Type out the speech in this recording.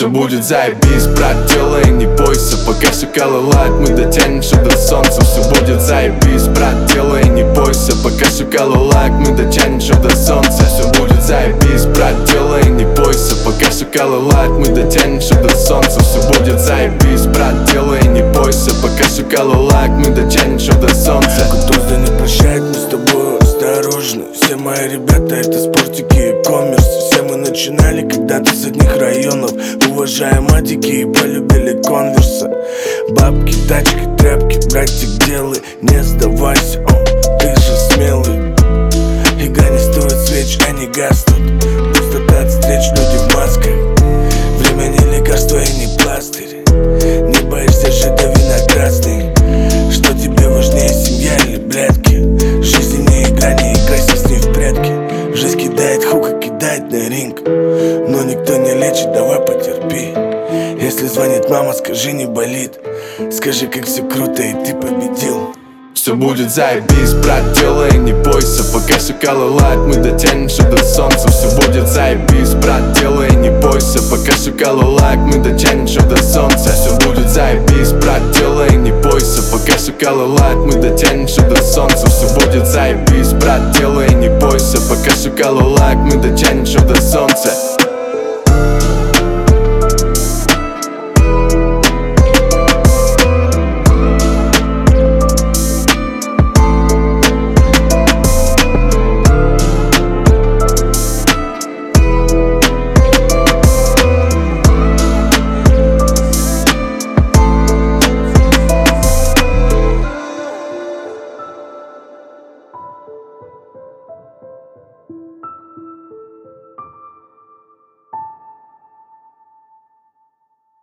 Все будет заебись, брат, делай, не бойся. Пока шакалы лают, мы дотянемся до солнца. Все будет заебись, брат, делай, не бойся. Пока шакалы лают, мы дотянемся до солнца. Все будет заебись, брат, делай, не бойся. Пока шакалы лают, мы дотянемся до солнца. Все будет заебись, брат, делай, не бойся. Пока шакалы лают, мы дотянемся до солнца. Кутуза не прощает, мы с тобой осторожны. Все мои ребята это спортики и коммерс. Все мы начинали когда-то с одних районов. Уважаем адики и полюбили конверса. Бабки, тачки, тряпки, братик, делай, не сдавайся, ты же смелый. Игра не стоит свеч, они гаснут. Пустота от встреч, люди в масках. Время не лекарство и не пластырь. Не боишься же до вина красный. Что тебе важнее, семья или блядки? Жизнь не игра, не играйся с ней в прятки. Жизнь кидает хука, кидает на ринг. Но никто не лечит, давай потерпи. Если звонит мама, скажи, не болит. Скажи, как все круто и ты победил. Все будет заебись, брат, делай, не бойся. Пока шакалы лают, мы дотянемся до солнца. Все будет заебись, брат, делай, не бойся. Пока шакалы лают, мы дотянемся до солнца. Все будет заебись, брат, делай, не бойся. Пока шакалы лают, мы дотянемся до солнца. Все будет заебись, брат, делай, не бойся. Пока шакалы лают, мы дотянемся до солнца.